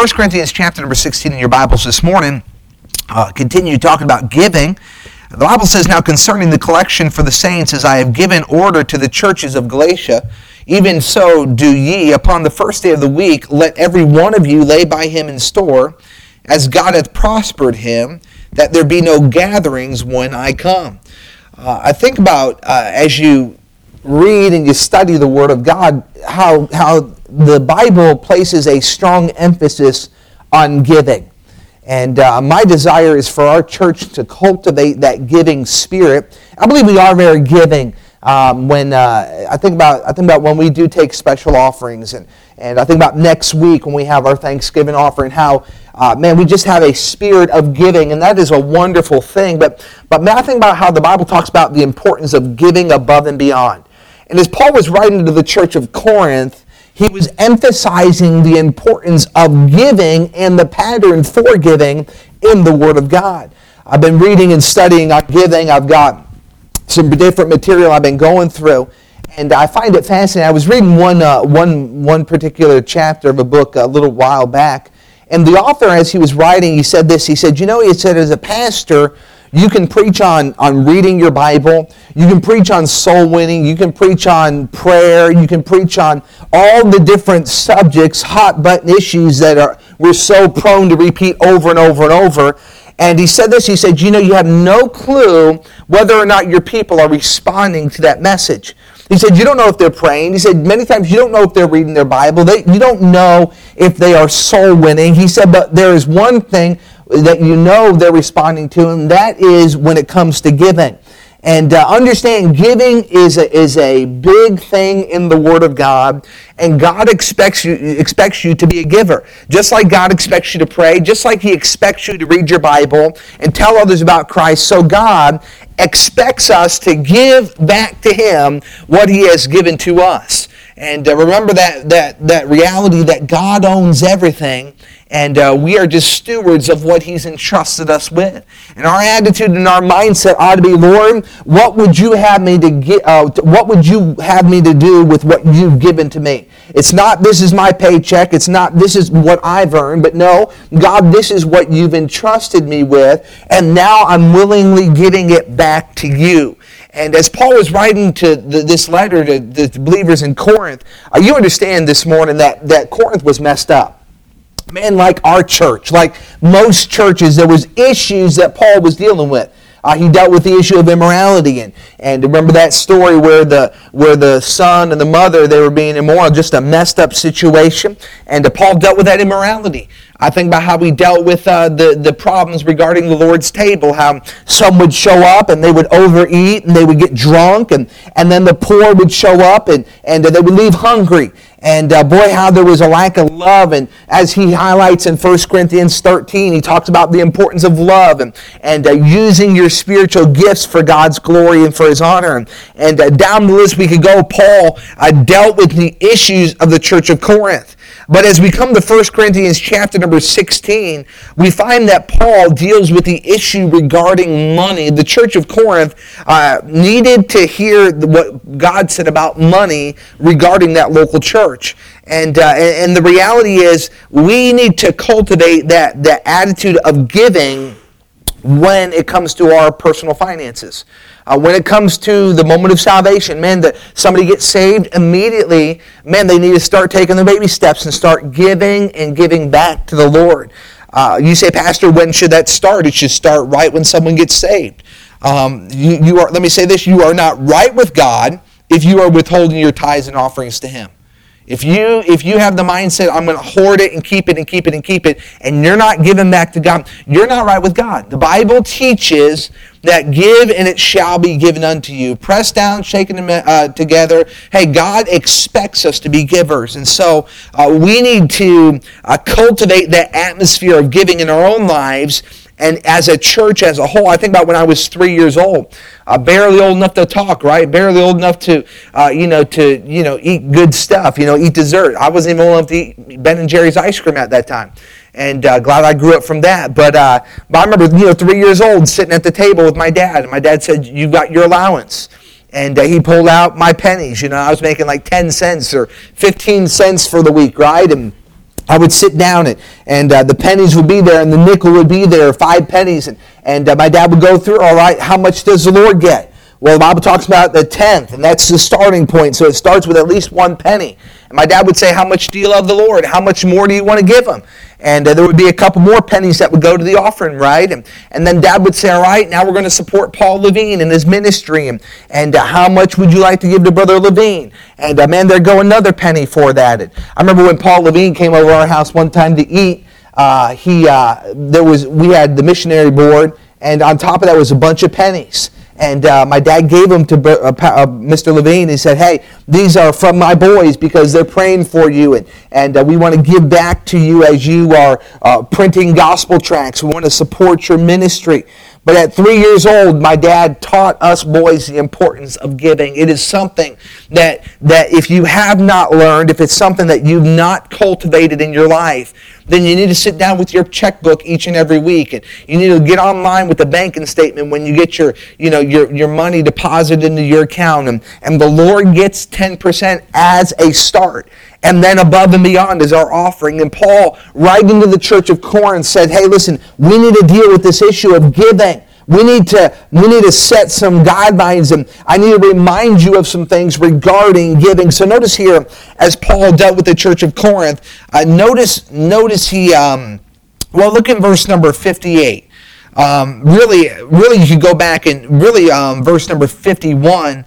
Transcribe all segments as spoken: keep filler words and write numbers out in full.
First Corinthians chapter number sixteen in your Bibles this morning, uh, continue talking about giving. The Bible says, now concerning the collection for the saints, as I have given order to the churches of Galatia, even so do ye, upon the first day of the week, let every one of you lay by him in store, as God hath prospered him, that there be no gatherings when I come. Uh, I think about, uh, as you read and you study the Word of God, how how the Bible places a strong emphasis on giving. And uh, my desire is for our church to cultivate that giving spirit. I believe we are very giving. Um, when uh, I think about I think about when we do take special offerings, and, and I think about next week when we have our Thanksgiving offering, how uh, man we just have a spirit of giving, and that is a wonderful thing. But but man, I think about how the Bible talks about the importance of giving above and beyond. And as Paul was writing to the church of Corinth, he was emphasizing the importance of giving and the pattern for giving in the Word of God. I've been reading and studying on giving. I've got some different material I've been going through, and I find it fascinating. I was reading one uh, one one particular chapter of a book a little while back, and the author, as he was writing, he said this. He said, you know, he said, as a pastor, you can preach on, on reading your Bible. You can preach on soul winning. You can preach on prayer. You can preach on all the different subjects, hot button issues that are we're so prone to repeat over and over and over. And he said this. He said, you know, you have no clue whether or not your people are responding to that message. He said, you don't know if they're praying. He said, many times you don't know if they're reading their Bible. They, you don't know if they are soul winning. He said, but there is one thing that you know they're responding to, and that is when it comes to giving. And uh, understand, giving is a, is a big thing in the Word of God, and God expects you expects you to be a giver. Just like God expects you to pray, just like He expects you to read your Bible and tell others about Christ, so God expects us to give back to Him what He has given to us. And uh, remember that, that, that reality that God owns everything, and uh, we are just stewards of what He's entrusted us with. And our attitude and our mindset ought to be, Lord, what would you have me to get? Uh, what would you have me to do with what you've given to me? It's not, this is my paycheck. It's not, this is what I've earned. But no, God, this is what you've entrusted me with, and now I'm willingly giving it back to you. And as Paul was writing to the, this letter to the believers in Corinth, uh, you understand this morning that, that Corinth was messed up. Man, like our church, like most churches, there was issues that Paul was dealing with. Uh, he dealt with the issue of immorality, and and remember that story where the where the son and the mother, they were being immoral, just a messed up situation. And uh, Paul dealt with that immorality. I think about how we dealt with uh, the, the problems regarding the Lord's table, how some would show up and they would overeat and they would get drunk, and, and then the poor would show up and, and uh, they would leave hungry. And uh, boy, how there was a lack of love. And as he highlights in First Corinthians thirteen, he talks about the importance of love and, and uh, using your spiritual gifts for God's glory and for His honor. And, and uh, down the list we could go, Paul uh, dealt with the issues of the church of Corinth. But as we come to First Corinthians chapter number sixteen, we find that Paul deals with the issue regarding money. The church of Corinth uh, needed to hear what God said about money regarding that local church. And, uh, and the reality is we need to cultivate that, that attitude of giving when it comes to our personal finances. Uh, when it comes to the moment of salvation, man, that somebody gets saved immediately, man, they need to start taking the baby steps and start giving and giving back to the Lord. Uh, you say, Pastor, when should that start? It should start right when someone gets saved. Um, you, you are. Let me say this, you are not right with God if you are withholding your tithes and offerings to Him. If you if you have the mindset, I'm going to hoard it and keep it and keep it and keep it, and you're not giving back to God, you're not right with God. The Bible teaches that give and it shall be given unto you. Pressed down, shaken uh, together. Hey, God expects us to be givers. And so uh, we need to uh, cultivate that atmosphere of giving in our own lives. And as a church as a whole, I think about when I was three years old, uh, barely old enough to talk, right? Barely old enough to, uh, you know, to you know, eat good stuff, you know, eat dessert. I wasn't even old enough to eat Ben and Jerry's ice cream at that time, and uh, glad I grew up from that. But, uh, but I remember, you know, three years old, sitting at the table with my dad, and my dad said, "You got your allowance." And uh, he pulled out my pennies. You know, I was making like ten cents or fifteen cents for the week, right? And I would sit down and, and uh, the pennies would be there and the nickel would be there, five pennies. And, and uh, my dad would go through, all right, how much does the Lord get? Well, the Bible talks about the tenth, and that's the starting point. So it starts with at least one penny. And my dad would say, how much do you love the Lord? How much more do you want to give him? And uh, there would be a couple more pennies that would go to the offering, right? And, and then Dad would say, all right, now we're going to support Paul Levine and his ministry. And, and uh, how much would you like to give to Brother Levine? And uh, man, there'd go another penny for that. And I remember when Paul Levine came over our house one time to eat, uh, he uh, there was we had the missionary board, and on top of that was a bunch of pennies. And uh, my dad gave them to uh, uh, Mister Levine. He said, hey, these are from my boys because they're praying for you. And, and uh, we want to give back to you as you are uh, printing gospel tracts. We want to support your ministry. But at three years old, my dad taught us boys the importance of giving. It is something that, that if you have not learned, if it's something that you've not cultivated in your life, then you need to sit down with your checkbook each and every week, and you need to get online with the banking statement when you get your, you know, your, your money deposited into your account, and, and the Lord gets ten percent as a start. And then above and beyond is our offering. And Paul, writing to the church of Corinth, said, hey, listen, we need to deal with this issue of giving. We need to we need to set some guidelines, and I need to remind you of some things regarding giving. So notice here, as Paul dealt with the church of Corinth, uh, notice notice he, um, well, look at verse number fifty-eight. Um, really, really, you could go back and really, um, verse number fifty-one.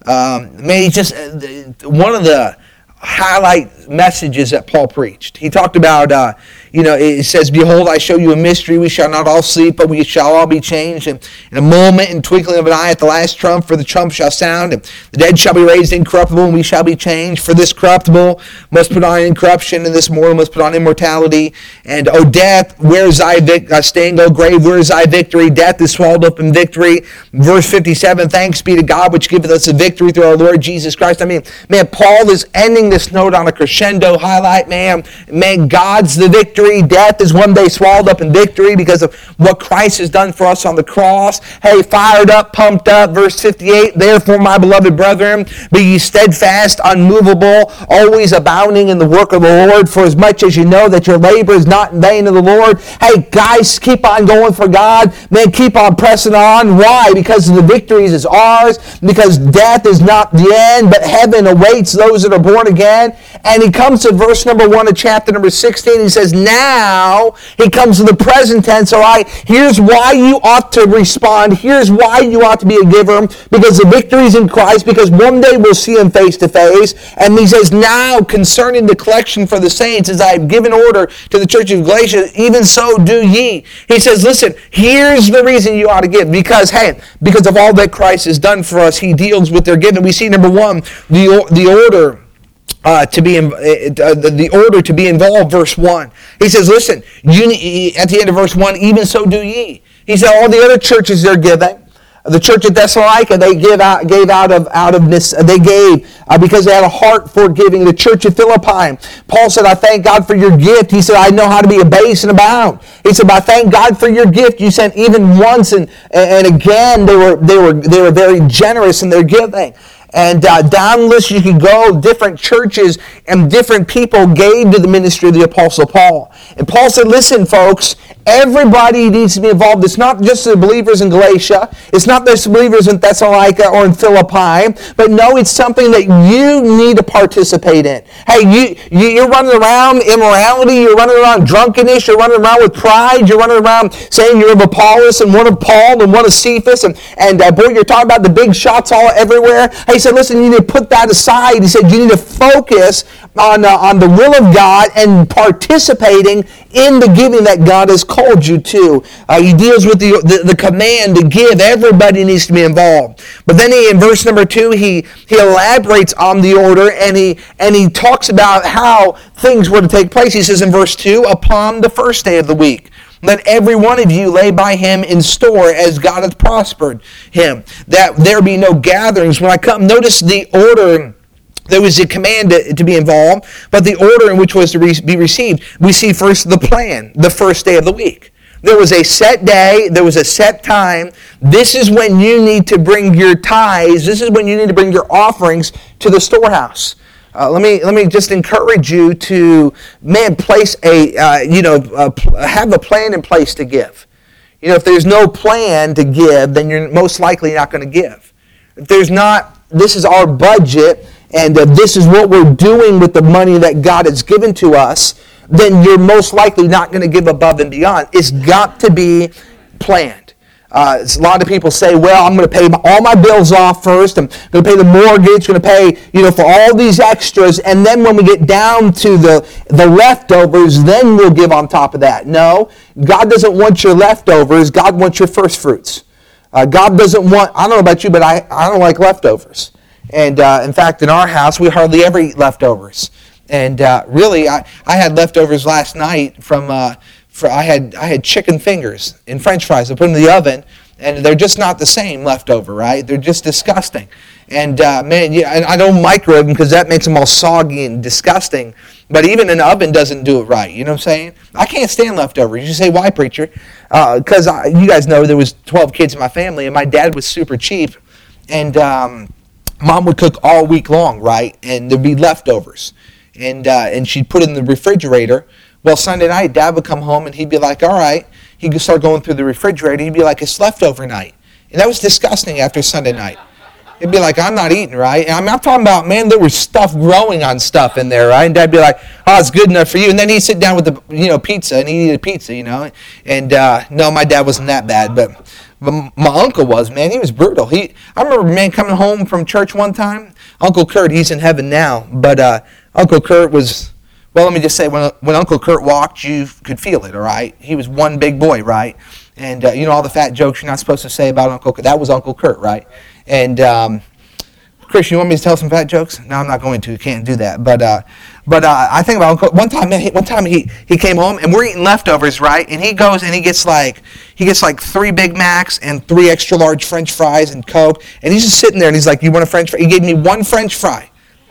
Um, man, he just uh, one of the highlight messages that Paul preached. He talked about, uh, you know, it says, behold, I show you a mystery. We shall not all sleep, but we shall all be changed. And in a moment, in twinkling of an eye, at the last trump, for the trump shall sound, and the dead shall be raised incorruptible, and we shall be changed. For this corruptible must put on incorruption, and this mortal must put on immortality. And, O death, where is thy vic- uh, sting? O grave, where is thy victory? Death is swallowed up in victory. Verse fifty-seven, thanks be to God, which giveth us a victory through our Lord Jesus Christ. I mean, man, Paul is ending this note on a crescendo highlight, man. Man, God's the victory. Death is one day swallowed up in victory because of what Christ has done for us on the cross. Hey, fired up, pumped up. Verse fifty-eight, therefore, my beloved brethren, be ye steadfast, unmovable, always abounding in the work of the Lord, for as much as you know that your labor is not in vain in the Lord. Hey, guys, keep on going for God. Man, keep on pressing on. Why? Because the victories is ours. Because death is not the end, but heaven awaits those that are born again. And he comes to verse number one of chapter number sixteen. He says, now he comes to the present tense. All right, here's why you ought to respond. Here's why you ought to be a giver. Because the victory is in Christ. Because one day we'll see him face to face. And he says, now concerning the collection for the saints, as I have given order to the church of Galatia, even so do ye. He says, listen, here's the reason you ought to give. Because, hey, because of all that Christ has done for us, he deals with their giving. We see, number one, the, the order. Uh, to be in, uh, the, the order to be involved, verse one. He says, listen, you, at the end of verse one, even so do ye. He said, all the other churches they're giving. The church at Thessalonica, they give out, gave out of out of this. They gave uh, because they had a heart for giving. The church of Philippi, Paul said, "I thank God for your gift." He said, "I know how to be abased and abound." He said, "I thank God for your gift. You sent even once and and again." They were they were they were very generous in their giving. And uh, down the list you could go, different churches and different people gave to the ministry of the Apostle Paul. And Paul said, listen, folks, everybody needs to be involved. It's not just the believers in Galatia. It's not just the believers in Thessalonica or in Philippi. But no, it's something that you need to participate in. Hey, you, you, you're running around immorality. You're running around drunkenness. You're running around with pride. You're running around saying you're of Apollos and one of Paul and one of Cephas. And, and uh, boy, you're talking about the big shots all everywhere. Hey, he said, listen, you need to put that aside. He said, you need to focus on, uh, on the will of God and participating in the giving that God has called you to. Uh, he deals with the, the, the command to give. Everybody needs to be involved. But then he, in verse number two, he, he elaborates on the order, and he, and he talks about how things were to take place. He says in verse two, upon the first day of the week, let every one of you lay by him in store as God hath prospered him, that there be no gatherings. When I come, notice the order. There was a command to, to be involved, but the order in which was to re- be received. We see first the plan, the first day of the week. There was a set day. There was a set time. This is when you need to bring your tithes. This is when you need to bring your offerings to the storehouse. Uh, let me let me just encourage you to, man, place a uh, you know uh, have a plan in place to give. You know, if there's no plan to give, then you're most likely not going to give. If there's not, this is our budget, and uh, this is what we're doing with the money that God has given to us, then you're most likely not going to give above and beyond. It's got to be planned. Uh, a lot of people say, well, I'm going to pay my, all my bills off first. I'm going to pay the mortgage, going to pay, you know, for all these extras. And then when we get down to the, the leftovers, then we'll give on top of that. No, God doesn't want your leftovers. God wants your first fruits. Uh, God doesn't want, I don't know about you, but I, I don't like leftovers. And uh, in fact, in our house, we hardly ever eat leftovers. And uh, really, I, I had leftovers last night from... Uh, For I had I had chicken fingers and French fries. I put them in the oven, and they're just not the same leftover, right? They're just disgusting. And uh, man, yeah, and I don't microwave them because that makes them all soggy and disgusting. But even an oven doesn't do it right. You know what I'm saying? I can't stand leftovers. You say, why, preacher? Because uh, you guys know there was twelve kids in my family, and my dad was super cheap, and um, mom would cook all week long, right? And there'd be leftovers, and uh, and she'd put it in the refrigerator. Well, Sunday night, Dad would come home, and he'd be like, all right. He'd start going through the refrigerator. He'd be like, it's leftover night. And that was disgusting after Sunday night. It'd be like, I'm not eating, right? And I'm not talking about, man, there was stuff growing on stuff in there, right? And Dad'd be like, oh, it's good enough for you. And then he'd sit down with the, you know, pizza, and he'd eat a pizza, you know. And, uh, no, my dad wasn't that bad, but, but my uncle was, man. He was brutal. He, I remember, man, coming home from church one time. Uncle Kurt, he's in heaven now. But uh, Uncle Kurt was... Well, let me just say, when when Uncle Kurt walked, you could feel it, all right? He was one big boy, right? And uh, you know all the fat jokes you're not supposed to say about Uncle Kurt. That was Uncle Kurt, right? And, um, Chris, you want me to tell some fat jokes? No, I'm not going to. You can't do that. But uh, but uh, I think about Uncle, one time, man, one time he, he came home, and we're eating leftovers, right? And he goes and he gets like he gets like three Big Macs and three extra large French fries and Coke. And he's just sitting there, and he's like, you want a French fry? He gave me one French fry.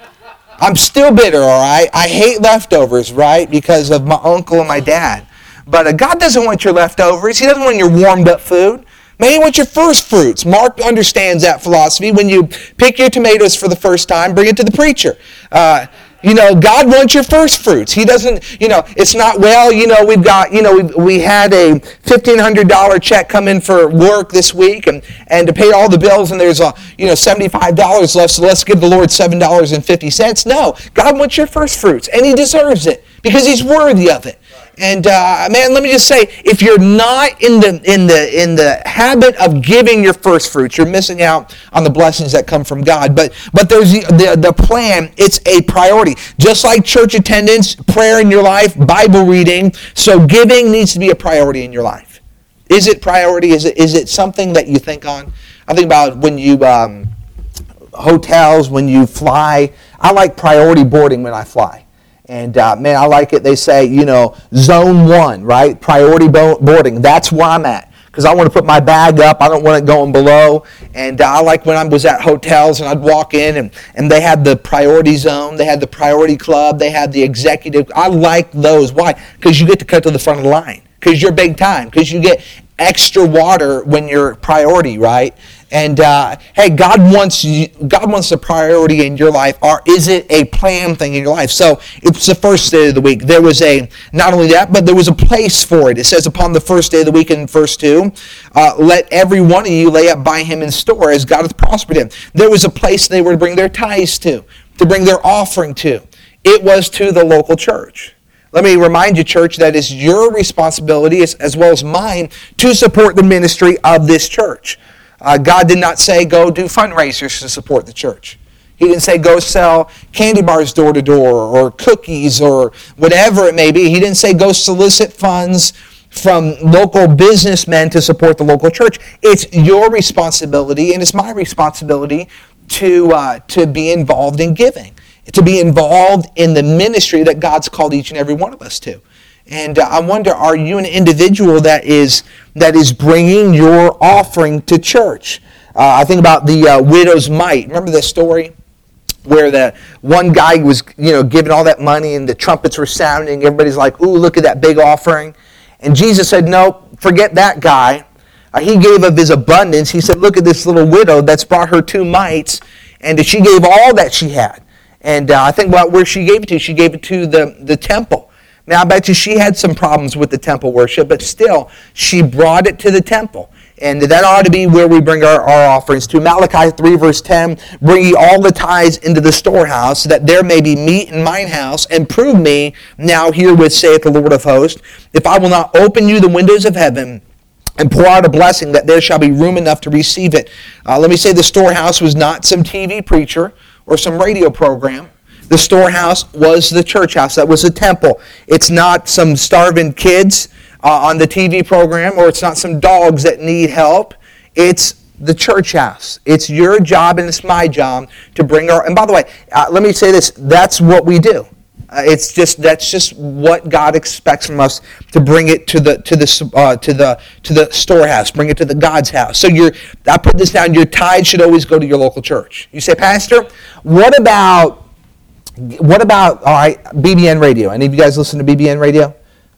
I'm still bitter, all right? I hate leftovers, right, because of my uncle and my dad. But uh, God doesn't want your leftovers. He doesn't want your warmed-up food. Man, He wants your first fruits. Mark understands that philosophy. When you pick your tomatoes for the first time, bring it to the preacher. Uh, you know, God wants your first fruits. He doesn't, you know, it's not, well, you know, we've got, you know, we we had a fifteen hundred dollars check come in for work this week and, and to pay all the bills, and there's, a, you know, seventy-five dollars left, so let's give the Lord seven dollars and fifty cents. No, God wants your first fruits, and He deserves it because He's worthy of it. And uh, man, let me just say, if you're not in the in the in the habit of giving your first fruits, you're missing out on the blessings that come from God. But but there's the, the the plan. It's a priority, just like church attendance, prayer in your life, Bible reading. So giving needs to be a priority in your life. Is it priority? Is it is it something that you think on? I think about when you um, hotels, when you fly. I like priority boarding when I fly. And, uh, man, I like it. They say, you know, zone one, right? Priority bo- boarding. That's where I'm at. Because I want to put my bag up. I don't want it going below. And uh, I like when I was at hotels and I'd walk in and, and they had the priority zone. They had the priority club. They had the executive. I like those. Why? Because you get to cut to the front of the line. Because you're big time. Because you get extra water when you're priority, right? And uh, hey, God wants you, God wants a priority in your life, or is it a planned thing in your life? So it's the first day of the week. There was a not only that, but there was a place for it. It says upon the first day of the week in verse two, uh, let every one of you lay up by him in store as God hath prospered him. There was a place they were to bring their tithes to, to bring their offering to. It was to the local church. Let me remind you, church, that it's your responsibility as, as well as mine to support the ministry of this church. Uh, God did not say go do fundraisers to support the church. He didn't say go sell candy bars door to door or cookies or whatever it may be. He didn't say go solicit funds from local businessmen to support the local church. It's your responsibility and it's my responsibility to uh, to be involved in giving, to be involved in the ministry that God's called each and every one of us to. And uh, I wonder, are you an individual that is that is bringing your offering to church? Uh, I think about the uh, widow's mite. Remember the story where the one guy was, you know, giving all that money and the trumpets were sounding. Everybody's like, "Ooh, look at that big offering!" And Jesus said, "No, forget that guy. Uh, he gave of his abundance." He said, "Look at this little widow that's brought her two mites, and she gave all that she had." And uh, I think about where she gave it to. She gave it to the, the temple. Now, I bet you she had some problems with the temple worship, but still, she brought it to the temple. And that ought to be where we bring our, our offerings to. Malachi three, verse ten, bring ye all the tithes into the storehouse, that there may be meat in mine house, and prove me now herewith, saith the Lord of hosts, if I will not open you the windows of heaven, and pour out a blessing, that there shall be room enough to receive it. Uh, let me say the storehouse was not some T V preacher or some radio program. The storehouse was the church house. That was the temple. It's not some starving kids uh, on the T V program, or it's not some dogs that need help. It's the church house. It's your job and it's my job to bring our... And by the way, uh, let me say this. That's what we do. Uh, it's just that's just what God expects from us, to bring it to the to the uh, to the to the storehouse, bring it to the God's house. So your I put this down. Your tithe should always go to your local church. You say, Pastor, what about what about all right B B N radio? Any of you guys listen to B B N radio?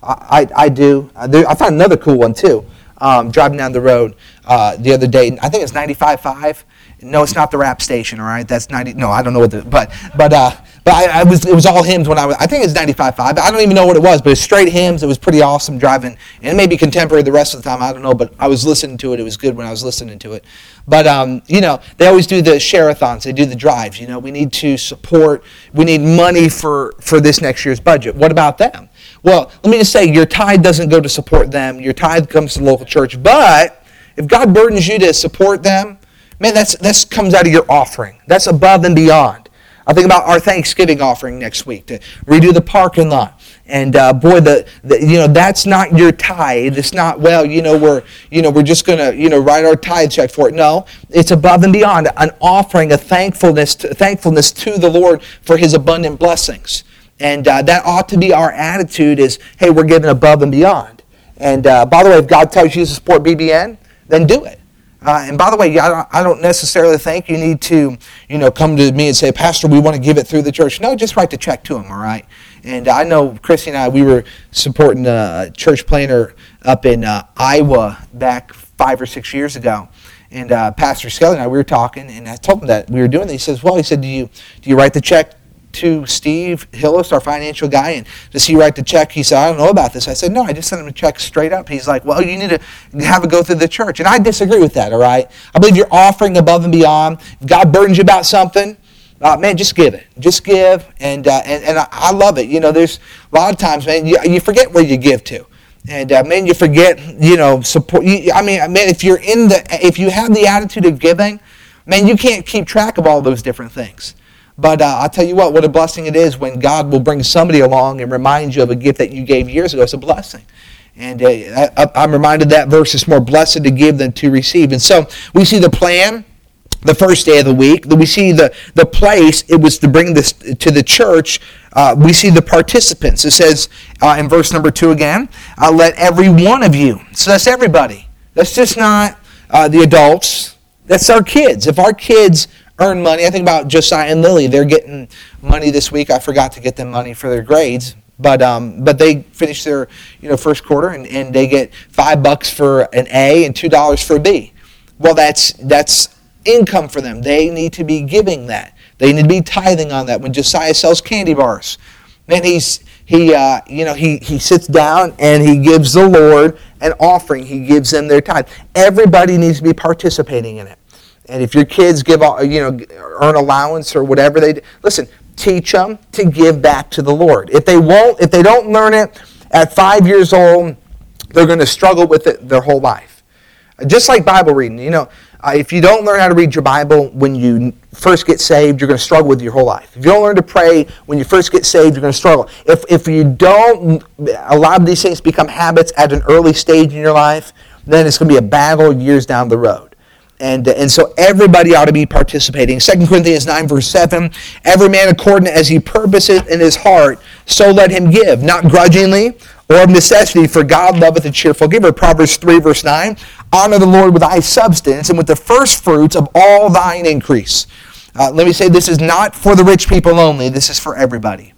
I I, I do. I, there, I found another cool one too. Um, driving down the road uh, the other day, I think it's ninety-five point five. No, it's not the rap station. All right, that's ninety. No, I don't know what the but but. Uh, But I, I was it was all hymns when I was, I think it's ninety-five point five. I don't even know what it was, but it's straight hymns. It was pretty awesome driving. And it may be contemporary the rest of the time, I don't know, but I was listening to it. It was good when I was listening to it. But, um, you know, they always do the share-a-thons. They do the drives. You know, we need to support, we need money for, for this next year's budget. What about them? Well, let me just say, your tithe doesn't go to support them. Your tithe comes to the local church. But if God burdens you to support them, man, that's that's comes out of your offering. That's above and beyond. I think about our Thanksgiving offering next week to redo the parking lot, and uh, boy, the, the you know that's not your tithe. It's not well, you know we're you know we're just gonna you know write our tithe check for it. No, it's above and beyond an offering, a thankfulness to, thankfulness to the Lord for His abundant blessings, and uh, that ought to be our attitude. Is hey, we're giving above and beyond. And uh, by the way, if God tells you to support B B N, then do it. Uh, and by the way, I don't, I don't necessarily think you need to, you know, come to me and say, Pastor, we want to give it through the church. No, just write the check to them, all right? And I know Christy and I, we were supporting a church planter up in uh, Iowa back five or six years ago. And uh, Pastor Skelly and I, we were talking, and I told him that we were doing this. He says, well, he said, do you do you write the check to Steve Hillis, our financial guy, and does he write the check? He said, I don't know about this. I said, no, I just sent him a check straight up. He's like, well, you need to have it go through the church. And I disagree with that, all right? I believe you're offering above and beyond. If God burdens you about something, uh, man, just give it. Just give, and uh, and, and I, I love it. You know, there's a lot of times, man, you, you forget where you give to. And uh, man, you forget, you know, support. You, I mean, man, if you're in the, if you have the attitude of giving, man, you can't keep track of all those different things. But uh, I'll tell you what, what a blessing it is when God will bring somebody along and remind you of a gift that you gave years ago. It's a blessing. And uh, I, I'm reminded that verse is more blessed to give than to receive. And so we see the plan the first day of the week. We see the, the place. It was to bring this to the church. Uh, we see the participants. It says uh, in verse number two again, uh, let every one of you. So that's everybody. That's just not uh, the adults. That's our kids. If our kids earn money. I think about Josiah and Lily. They're getting money this week. I forgot to get them money for their grades. But um, but they finished their you know first quarter, and, and they get five bucks for an A and two dollars for a B. Well, that's that's income for them. They need to be giving that. They need to be tithing on that. When Josiah sells candy bars, man, he's he uh, you know he he sits down and he gives the Lord an offering. He gives them their tithe. Everybody needs to be participating in it. And if your kids give, you know, earn allowance or whatever they do, listen, teach them to give back to the Lord. If they won't, if they don't learn it at five years old, they're going to struggle with it their whole life. Just like Bible reading, you know, uh, if you don't learn how to read your Bible when you first get saved, you're going to struggle with your whole life. If you don't learn to pray when you first get saved, you're going to struggle. If if you don't allow these things to become habits at an early stage in your life, then it's going to be a battle years down the road. And, and so everybody ought to be participating. Second Corinthians nine, verse seven, every man according as he purposeth in his heart, so let him give, not grudgingly or of necessity, for God loveth a cheerful giver. Proverbs three, verse nine, honor the Lord with thy substance and with the first fruits of all thine increase. Uh, let me say, this is not for the rich people only. This is for everybody.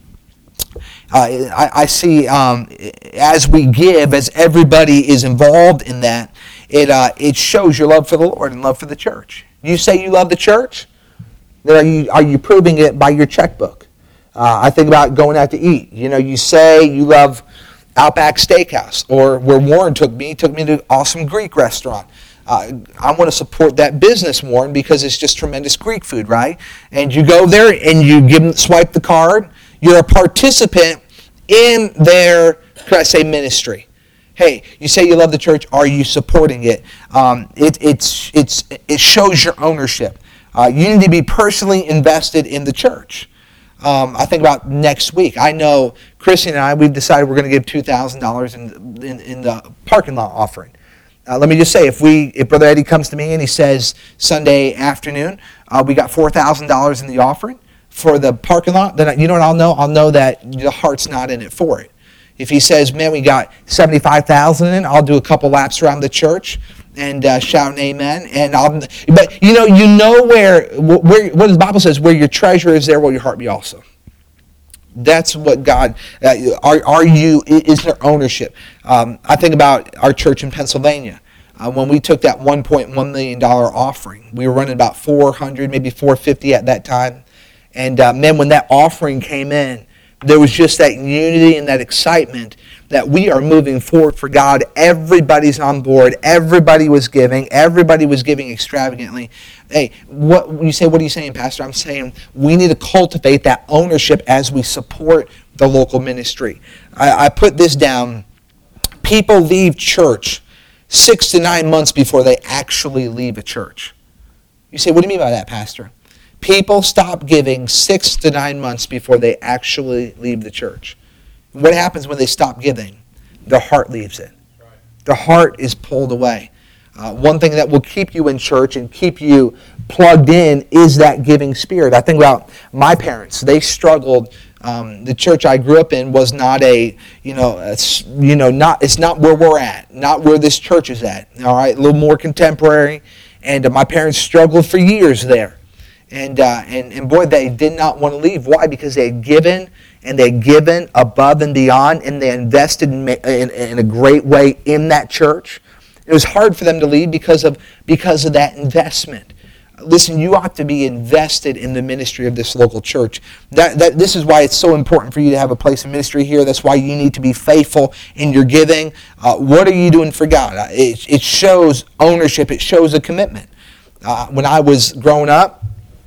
Uh, I, I see um, as we give, as everybody is involved in that, It uh, it shows your love for the Lord and love for the church. You say you love the church? Then are you, are you proving it by your checkbook? Uh, I think about going out to eat. You know, you say you love Outback Steakhouse, or where Warren took me, he took me to an awesome Greek restaurant. Uh, I want to support that business, Warren, because it's just tremendous Greek food, right? And you go there and you give them, swipe the card. You're a participant in their, could I say, ministry. Hey, you say you love the church. Are you supporting it? Um, it it's it's it shows your ownership. Uh, you need to be personally invested in the church. Um, I think about next week. I know Chrissy and I, we've decided we're going to give two thousand dollars in, in in the parking lot offering. Uh, let me just say, if we, if Brother Eddie comes to me and he says Sunday afternoon, uh, we got four thousand dollars in the offering for the parking lot, then you know what I'll know? I'll know that the heart's not in it for it. If he says, man, we got seventy-five thousand dollars in, I'll do a couple laps around the church and uh, shout an amen. And I'll, but you know, you know where, where, what the Bible says, where your treasure is, there will your heart be also. That's what God, uh, are, are you, is there ownership? Um, I think about our church in Pennsylvania. Uh, when we took that one point one million dollars offering, we were running about four hundred, maybe four hundred fifty at that time. And uh, man, when that offering came in, there was just that unity and that excitement that we are moving forward for God. Everybody's on board. Everybody was giving. Everybody was giving extravagantly. Hey, what you say? What are you saying, Pastor? I'm saying we need to cultivate that ownership as we support the local ministry. I, I put this down. People leave church six to nine months before they actually leave a church. You say, what do you mean by that, Pastor? People stop giving six to nine months before they actually leave the church. What happens when they stop giving? Their heart leaves it. Right. Their heart is pulled away. Uh, one thing that will keep you in church and keep you plugged in is that giving spirit. I think about my parents. They struggled. Um, the church I grew up in was not a, you know, it's, you know, not it's not where we're at, not where this church is at. All right, a little more contemporary, and uh, my parents struggled for years there. And, uh, and and boy, they did not want to leave. Why? Because they had given, and they had given above and beyond, and they invested in, in, in a great way in that church. It was hard for them to leave because of because of that investment. Listen, you ought to be invested in the ministry of this local church. That, that this is why it's so important for you to have a place of ministry here. That's why you need to be faithful in your giving. Uh, what are you doing for God? It, it shows ownership. It shows a commitment. Uh, when I was growing up,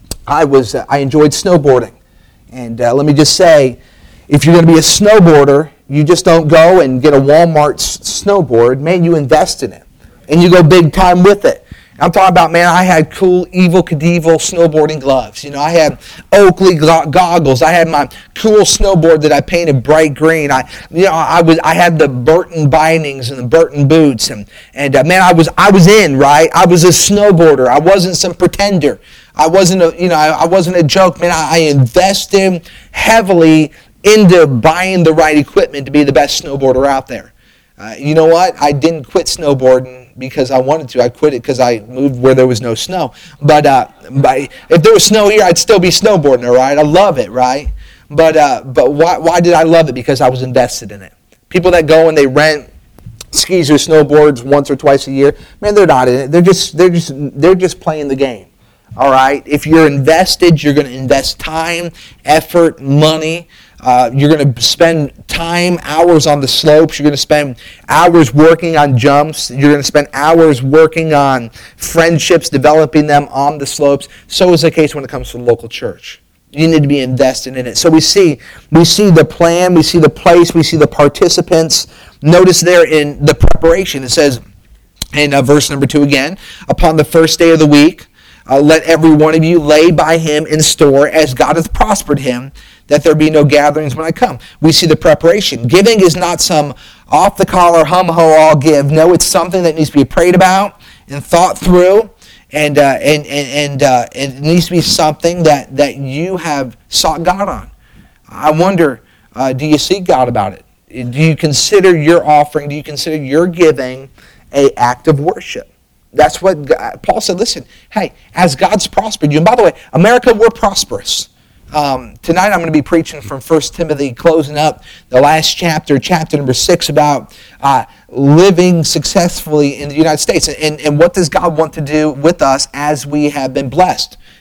I was uh, I enjoyed snowboarding, and uh, let me just say, if you're going to be a snowboarder, you just don't go and get a Walmart s- snowboard. Man, you invest in it, and you go big time with it. I'm talking about, man, I had cool Evel Knievel snowboarding gloves. You know, I had Oakley go- goggles. I had my cool snowboard that I painted bright green. I, you know, I was I had the Burton bindings and the Burton boots, and and uh, man, I was I was in right. I was a snowboarder. I wasn't some pretender. I wasn't a, you know, I, I wasn't a joke, man. I, I invested heavily into buying the right equipment to be the best snowboarder out there. Uh, you know what? I didn't quit snowboarding because I wanted to. I quit it because I moved where there was no snow. But uh, by, if there was snow here, I'd still be snowboarding, all right? I love it, right? But uh, but why why did I love it? Because I was invested in it. People that go and they rent skis or snowboards once or twice a year, man, they're not in it. They're just they're just they're just playing the game. All right? If you're invested, you're going to invest time, effort, money. Uh, you're going to spend time, hours on the slopes. You're going to spend hours working on jumps. You're going to spend hours working on friendships, developing them on the slopes. So is the case when it comes to the local church. You need to be invested in it. So we see, we see the plan, we see the place, we see the participants. Notice there in the preparation, it says in uh, verse number two again, upon the first day of the week, uh, let every one of you lay by him in store as God hath prospered him, that there be no gatherings when I come. We see the preparation. Giving is not some off-the-collar, hum-ho, all give. No, it's something that needs to be prayed about and thought through, and uh, and and and, uh, and it needs to be something that, that you have sought God on. I wonder, uh, do you seek God about it? Do you consider your offering, do you consider your giving an act of worship? That's what God, Paul said, listen, hey, as God's prospered you, and by the way, America, we're prosperous. Um, tonight I'm going to be preaching from First Timothy, closing up the last chapter, chapter number six, about uh, living successfully in the United States. And, and what does God want to do with us as we have been blessed?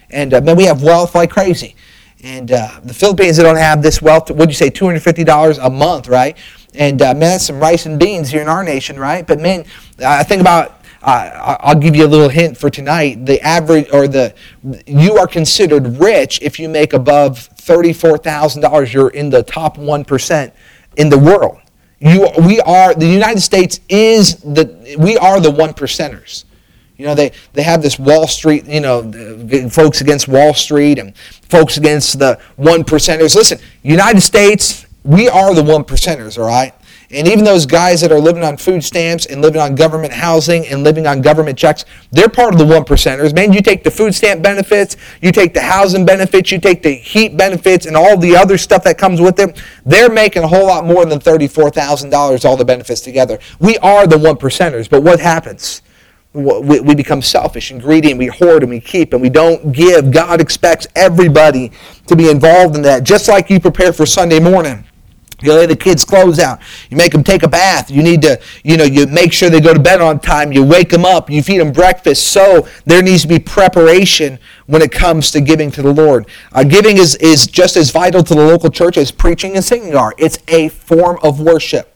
And, uh, man, we have wealth like crazy. And uh, the Philippines, they don't have this wealth. What'd you say, two hundred fifty dollars a month, right? And, uh, man, that's some rice and beans here in our nation, right? But, man, I think about, uh, I'll give you a little hint for tonight. The average, or the, you are considered rich if you make above thirty-four thousand dollars. You're in the top one percent in the world. You, we are, the United States is the, we are the one percenters. You know, they, they have this Wall Street, you know, folks against Wall Street and folks against the one percenters. Listen, United States, we are the one percenters, all right? And even those guys that are living on food stamps and living on government housing and living on government checks, they're part of the one percenters. Man, you take the food stamp benefits, you take the housing benefits, you take the heat benefits and all the other stuff that comes with them, they're making a whole lot more than thirty-four thousand dollars, all the benefits together. We are the one percenters, but what happens? We become selfish and greedy, and we hoard and we keep and we don't give. God expects everybody to be involved in that. Just like you prepare for Sunday morning. You lay the kids' clothes out. You make them take a bath. You need to, you know, you make sure they go to bed on time. You wake them up. You feed them breakfast. So there needs to be preparation when it comes to giving to the Lord. Uh, giving is, is just as vital to the local church as preaching and singing are. It's a form of worship.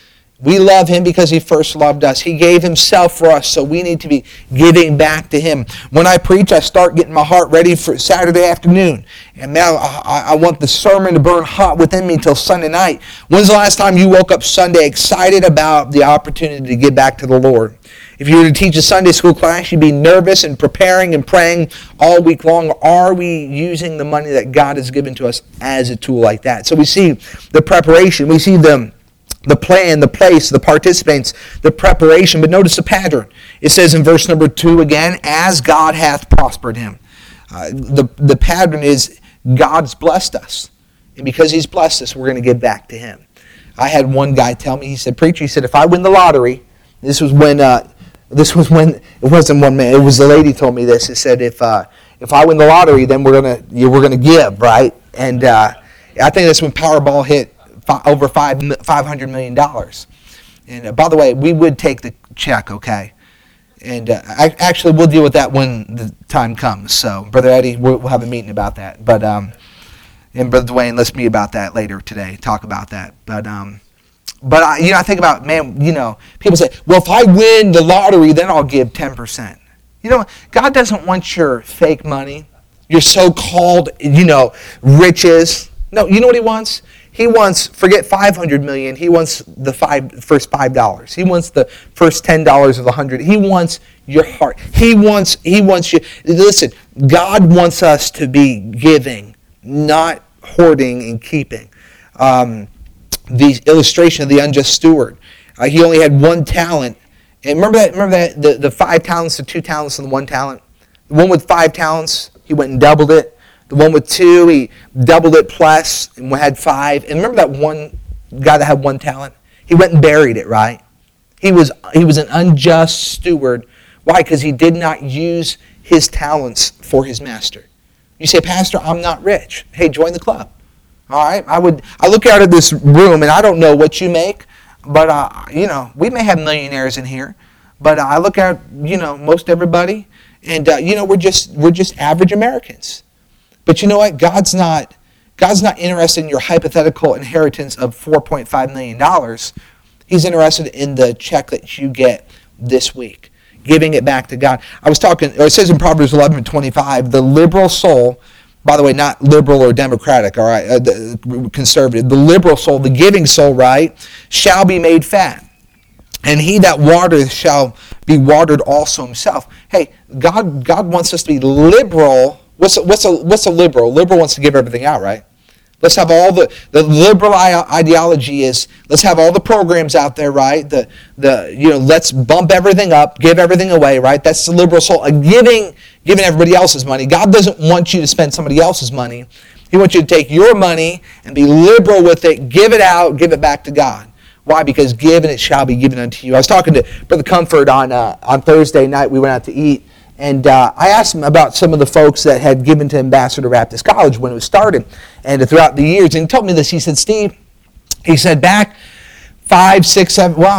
We love Him because He first loved us. He gave Himself for us, so we need to be giving back to Him. When I preach, I start getting my heart ready for Saturday afternoon. And now I, I want the sermon to burn hot within me until Sunday night. When's the last time you woke up Sunday excited about the opportunity to give back to the Lord? If you were to teach a Sunday school class, you'd be nervous and preparing and praying all week long. Are we using the money that God has given to us as a tool like that? So we see the preparation. We see the The plan, the place, the participants, the preparation. But notice the pattern. It says in verse number two again, as God hath prospered him. Uh, the, the pattern is God's blessed us. And because He's blessed us, we're going to give back to Him. I had one guy tell me, he said, preacher, he said, if I win the lottery, this was when, uh, this was when, it wasn't one man, it was the lady told me this. It said, if uh, if I win the lottery, then we're going to, we're going to give, right? And uh, I think that's when Powerball hit over five five hundred million dollars. And uh, by the way, we would take the check, okay? And uh, I, actually, we'll deal with that when the time comes. So, Brother Eddie, we'll, we'll have a meeting about that. But um, and Brother Dwayne, let's meet about that later today. Talk about that. But um, but I, you know, I think about, man, you know, people say, well, if I win the lottery, then I'll give ten percent. You know, God doesn't want your fake money, your so-called, you know, riches. No, you know what He wants? He wants, forget five hundred million dollars, He wants the five, first five dollars. He wants the first ten dollars of the one hundred. He wants your heart. He wants, he wants you. Listen, God wants us to be giving, not hoarding and keeping. Um, the illustration of the unjust steward. Uh, he only had one talent. And remember that, remember that the, the five talents, the two talents, and the one talent? The one with five talents, he went and doubled it. The one with two, he doubled it plus and had five. And remember that one guy that had one talent? He went and buried it, right? He was he was an unjust steward. Why? Because he did not use his talents for his master. You say, Pastor, I'm not rich. Hey, join the club. All right? I would. I look out at this room, and I don't know what you make, but uh, you know, we may have millionaires in here. But uh, I look at, you know, most everybody, and uh, you know, we're just we're just average Americans. But you know what? God's not God's not interested in your hypothetical inheritance of four point five million dollars. He's interested in the check that you get this week, giving it back to God. I was talking, or it says in Proverbs eleven twenty-five, the liberal soul, by the way, not liberal or democratic, all right, uh, the conservative, the liberal soul, the giving soul, right, shall be made fat. And he that watereth shall be watered also himself. Hey, God God wants us to be liberal. What's a, what's a what's a liberal? Liberal wants to give everything out, right? Let's have all the the liberal ideology is let's have all the programs out there, right? The the you know let's bump everything up, give everything away, right? That's the liberal soul. A giving giving everybody else's money. God doesn't want you to spend somebody else's money. He wants you to take your money and be liberal with it, give it out, give it back to God. Why? Because give and it shall be given unto you. I was talking to Brother Comfort on uh, on Thursday night. We went out to eat. And uh, I asked him about some of the folks that had given to Ambassador Baptist College when it was started and throughout the years. And he told me this. He said, Steve, he said back five, six, seven, well,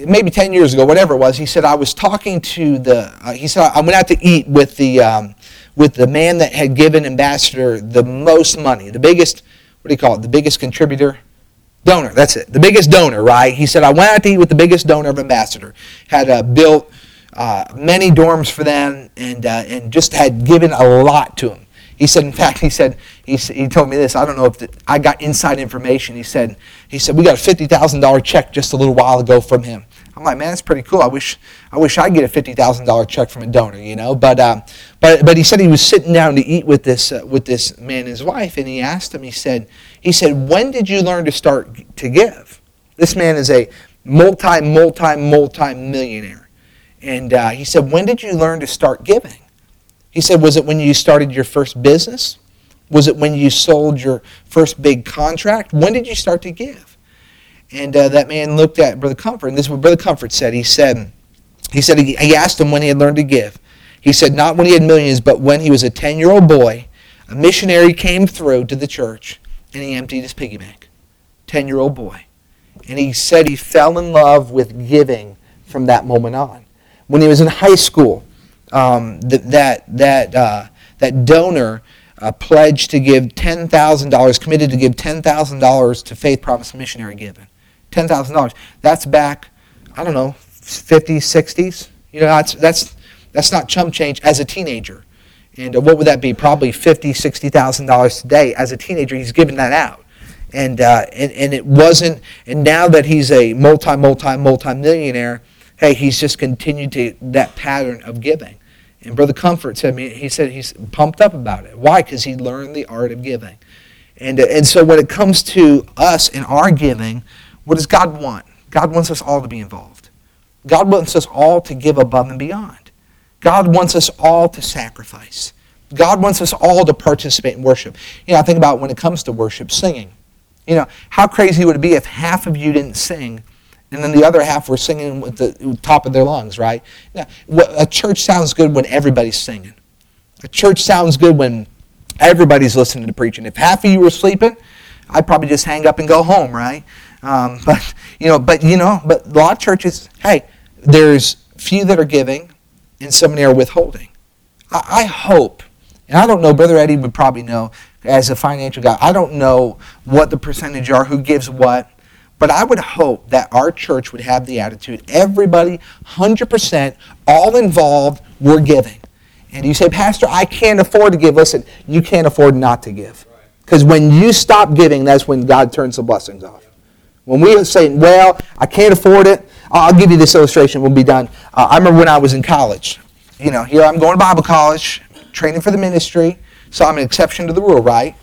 maybe ten years ago, whatever it was, he said, I was talking to the, uh, he said, I went out to eat with the, um, with the man that had given Ambassador the most money, the biggest, what do you call it, the biggest contributor? Donor, that's it, the biggest donor, right? He said, I went out to eat with the biggest donor of Ambassador, had uh, built uh, many dorms for them, and uh, and just had given a lot to them. He said, in fact, he said, he, he told me this, I don't know if the, I got inside information. He said, he said, we got a fifty thousand dollars check just a little while ago from him. I'm like, man, that's pretty cool. I wish I wish I'd get a fifty thousand dollars check from a donor, you know. But um, but but he said he was sitting down to eat with this uh, with this man and his wife, and he asked him, he said, he said, when did you learn to start to give? This man is a multi, multi, multi millionaire. And uh, he said, when did you learn to start giving? He said, was it when you started your first business? Was it when you sold your first big contract? When did you start to give? And uh, that man looked at Brother Comfort, and this is what Brother Comfort said. He said, he said he, he asked him when he had learned to give. He said, not when he had millions, but when he was a ten-year-old boy, a missionary came through to the church, and he emptied his piggy bank. ten-year-old boy. And he said he fell in love with giving from that moment on. When he was in high school, Um, that that that, uh, that donor uh, pledged to give ten thousand dollars, committed to give ten thousand dollars to Faith Promise Missionary Giving. ten thousand dollars. That's back, I don't know, fifties, sixties. You know, that's that's that's not chump change as a teenager. And uh, what would that be? Probably fifty thousand dollars, sixty thousand dollars today. As a teenager, he's giving that out. And, uh, and and it wasn't, and now that he's a multi, multi, multi-millionaire, hey, he's just continued to that pattern of giving. And Brother Comfort said, he said he's pumped up about it. Why? Because he learned the art of giving. And, and so when it comes to us and our giving, what does God want? God wants us all to be involved. God wants us all to give above and beyond. God wants us all to sacrifice. God wants us all to participate in worship. You know, I think about when it comes to worship, singing. You know, how crazy would it be if half of you didn't sing and then the other half were singing with the top of their lungs, right? Now, a church sounds good when everybody's singing. A church sounds good when everybody's listening to preaching. If half of you were sleeping, I'd probably just hang up and go home, right? Um, but you know, but you know, but a lot of churches, hey, there's few that are giving, and so many are withholding. I, I hope, and I don't know. Brother Eddie would probably know as a financial guy. I don't know what the percentage are, who gives what. But I would hope that our church would have the attitude, everybody, one hundred percent, all involved, we're giving. And you say, Pastor, I can't afford to give. Listen, you can't afford not to give. Because when you stop giving, that's when God turns the blessings off. When we say, well, I can't afford it, I'll give you this illustration, we'll be done. Uh, I remember when I was in college. You know, here I'm going to Bible college, training for the ministry, so I'm an exception to the rule, right?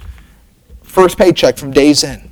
First paycheck from Days Inn.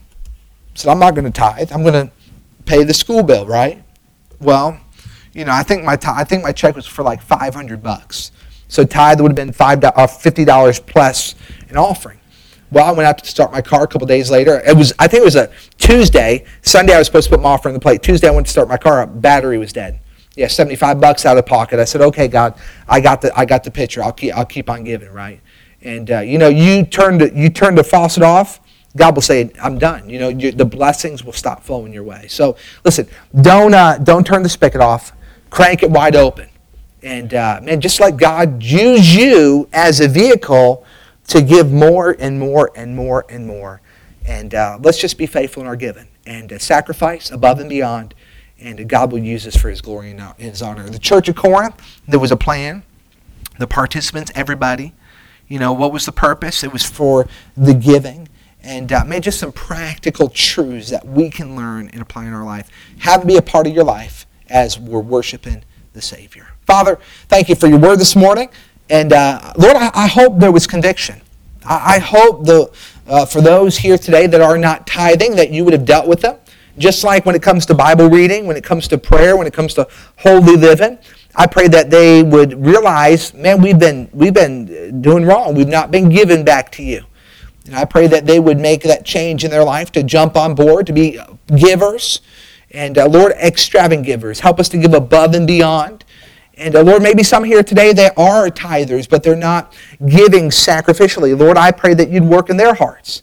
So I'm not going to tithe. I'm going to pay the school bill, right? Well, you know, I think my I think my check was for like five hundred bucks. So tithe would have been five uh, fifty dollars plus an offering. Well, I went out to start my car a couple days later. It was I think it was a Tuesday. Sunday I was supposed to put my offering in the plate. Tuesday I went to start my car up. Battery was dead. Yeah, seventy-five bucks out of pocket. I said, okay, God, I got the I got the picture. I'll keep I'll keep on giving, right? And uh, you know, you turn the you turn the faucet off. God will say, I'm done. You know, you, the blessings will stop flowing your way. So, listen, don't uh, don't turn the spigot off. Crank it wide open. And, uh, man, just let God use you as a vehicle to give more and more and more and more. And uh, let's just be faithful in our giving and uh, sacrifice above and beyond. And God will use us for His glory and His honor. The Church of Corinth, there was a plan. The participants, everybody. You know, what was the purpose? It was for the giving. And uh, man, just some practical truths that we can learn and apply in our life. Have it be a part of your life as we're worshiping the Savior. Father, thank you for your word this morning. And uh, Lord, I, I hope there was conviction. I, I hope the, uh, for those here today that are not tithing, that you would have dealt with them. Just like when it comes to Bible reading, when it comes to prayer, when it comes to holy living, I pray that they would realize, man, we've been we've been doing wrong. We've not been given back to you. And I pray that they would make that change in their life to jump on board, to be givers. And uh, Lord, extravagant givers. Help us to give above and beyond. And uh, Lord, maybe some here today, they are tithers, but they're not giving sacrificially. Lord, I pray that you'd work in their hearts.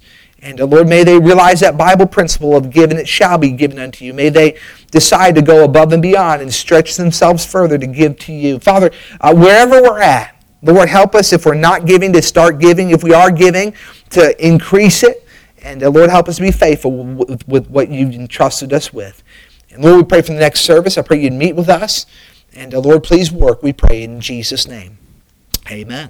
And uh, Lord, may they realize that Bible principle of given it shall be given unto you. May they decide to go above and beyond and stretch themselves further to give to you. Father, uh, wherever we're at, Lord, help us if we're not giving to start giving. If we are giving, to increase it. And uh, Lord, help us to be faithful with, with what you've entrusted us with. And Lord, we pray for the next service. I pray you'd meet with us. And uh, Lord, please work, we pray in Jesus' name. Amen.